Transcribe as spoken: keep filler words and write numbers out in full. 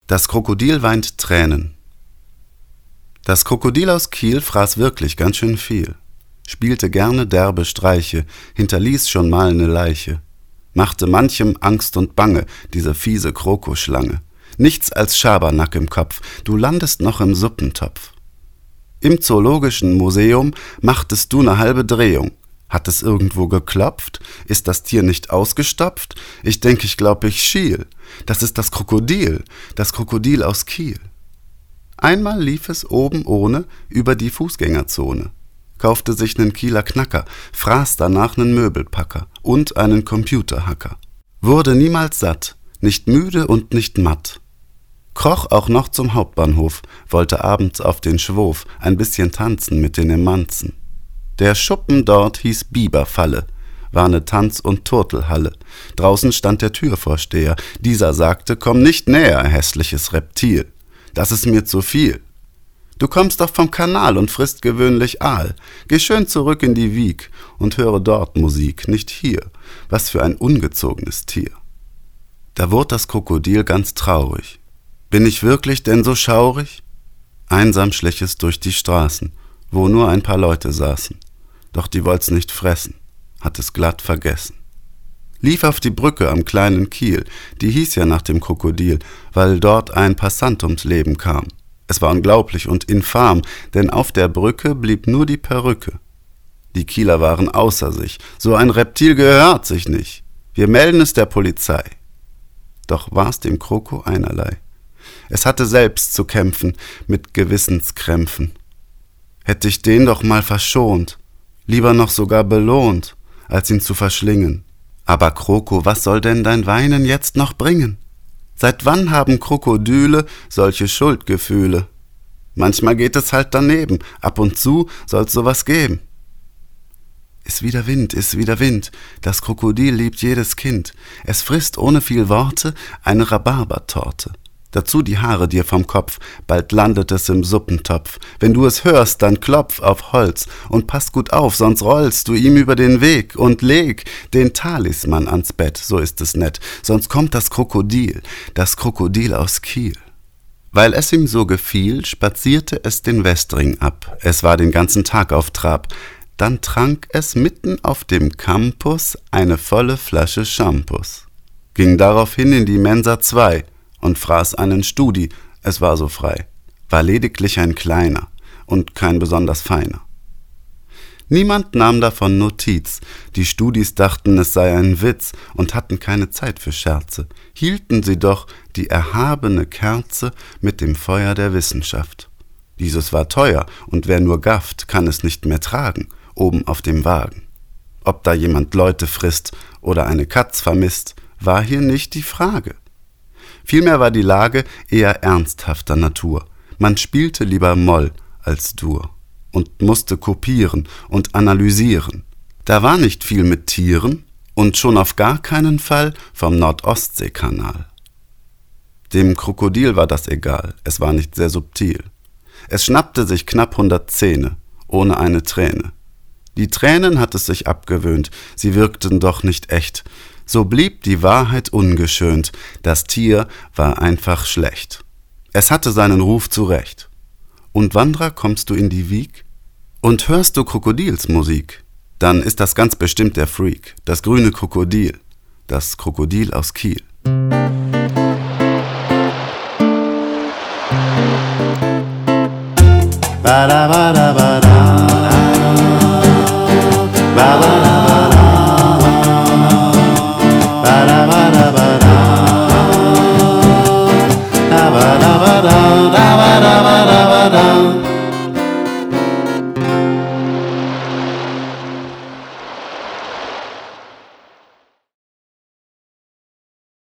Das Krokodil weint Tränen. Das Krokodil aus Kiel fraß wirklich ganz schön viel, spielte gerne derbe Streiche, hinterließ schon mal ne Leiche, machte manchem Angst und Bange, diese fiese Krokoschlange. Nichts als Schabernack im Kopf, du landest noch im Suppentopf. Im Zoologischen Museum machtest du ne halbe Drehung. Hat es irgendwo geklopft? Ist das Tier nicht ausgestopft? Ich denk, ich glaub, ich schiel. Das ist das Krokodil, das Krokodil aus Kiel. Einmal lief es oben ohne über die Fußgängerzone, kaufte sich nen Kieler Knacker, fraß danach nen Möbelpacker und einen Computerhacker. Wurde niemals satt, nicht müde und nicht matt. Kroch auch noch zum Hauptbahnhof, wollte abends auf den Schwof ein bisschen tanzen mit den Emanzen. Der Schuppen dort hieß Biberfalle, war ne Tanz- und Turtelhalle. Draußen stand der Türvorsteher, dieser sagte, komm nicht näher, hässliches Reptil, das ist mir zu viel. Du kommst doch vom Kanal und frisst gewöhnlich Aal. Geh schön zurück in die Wieg und höre dort Musik, nicht hier. Was für ein ungezogenes Tier. Da wurde das Krokodil ganz traurig. Bin ich wirklich denn so schaurig? Einsam schlich es durch die Straßen, wo nur ein paar Leute saßen. Doch die wollt's nicht fressen, hat es glatt vergessen. Lief auf die Brücke am kleinen Kiel, die hieß ja nach dem Krokodil, weil dort ein Passant ums Leben kam. Es war unglaublich und infam, denn auf der Brücke blieb nur die Perücke. Die Kieler waren außer sich, so ein Reptil gehört sich nicht. Wir melden es der Polizei. Doch war's dem Kroko einerlei. Es hatte selbst zu kämpfen mit Gewissenskrämpfen. Hätte ich den doch mal verschont, lieber noch sogar belohnt, als ihn zu verschlingen. Aber Kroko, was soll denn dein Weinen jetzt noch bringen? Seit wann haben Krokodile solche Schuldgefühle? Manchmal geht es halt daneben, ab und zu soll's sowas geben. Ist wieder Wind, ist wieder Wind, das Krokodil liebt jedes Kind. Es frisst ohne viel Worte eine Rhabarbertorte. Dazu die Haare dir vom Kopf, bald landet es im Suppentopf. Wenn du es hörst, dann klopf auf Holz und pass gut auf, sonst rollst du ihm über den Weg und leg den Talisman ans Bett, so ist es nett, sonst kommt das Krokodil, das Krokodil aus Kiel. Weil es ihm so gefiel, spazierte es den Westring ab, es war den ganzen Tag auf Trab, dann trank es mitten auf dem Campus eine volle Flasche Shampoos, ging daraufhin in die Mensa zwei, und fraß einen Studi, es war so frei, war lediglich ein kleiner und kein besonders feiner. Niemand nahm davon Notiz, die Studis dachten, es sei ein Witz und hatten keine Zeit für Scherze, hielten sie doch die erhabene Kerze mit dem Feuer der Wissenschaft. Dieses war teuer und wer nur gafft, kann es nicht mehr tragen, oben auf dem Wagen. Ob da jemand Leute frisst oder eine Katz vermisst, war hier nicht die Frage. Vielmehr war die Lage eher ernsthafter Natur. Man spielte lieber Moll als Dur und musste kopieren und analysieren. Da war nicht viel mit Tieren und schon auf gar keinen Fall vom Nordostseekanal. Dem Krokodil war das egal, es war nicht sehr subtil. Es schnappte sich knapp hundert Zähne, ohne eine Träne. Die Tränen hat es sich abgewöhnt, sie wirkten doch nicht echt. So blieb die Wahrheit ungeschönt, das Tier war einfach schlecht. Es hatte seinen Ruf zurecht. Und Wanderer, kommst du in die Wieg? Und hörst du Krokodilsmusik? Dann ist das ganz bestimmt der Freak, das grüne Krokodil, das Krokodil aus Kiel. Ba da ba da ba.